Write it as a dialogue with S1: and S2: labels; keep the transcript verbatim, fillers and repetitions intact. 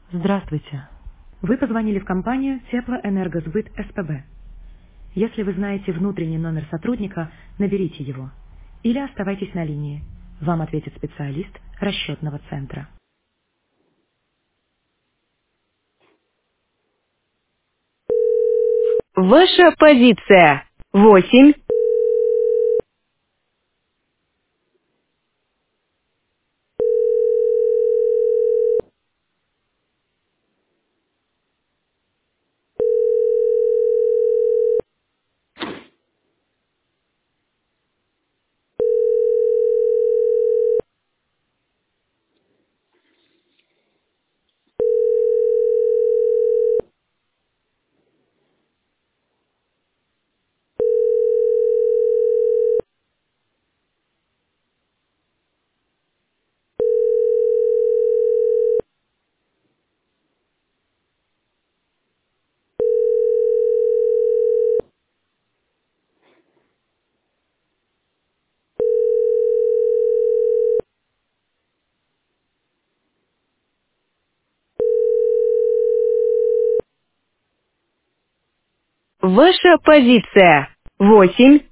S1: Здравствуйте. Вы позвонили в компанию Теплоэнергосбыт СПБ. Если вы знаете внутренний номер сотрудника, наберите его. Или оставайтесь на линии. Вам ответит специалист расчетного центра.
S2: Ваша позиция. Восемь. Ваша позиция. Восемь.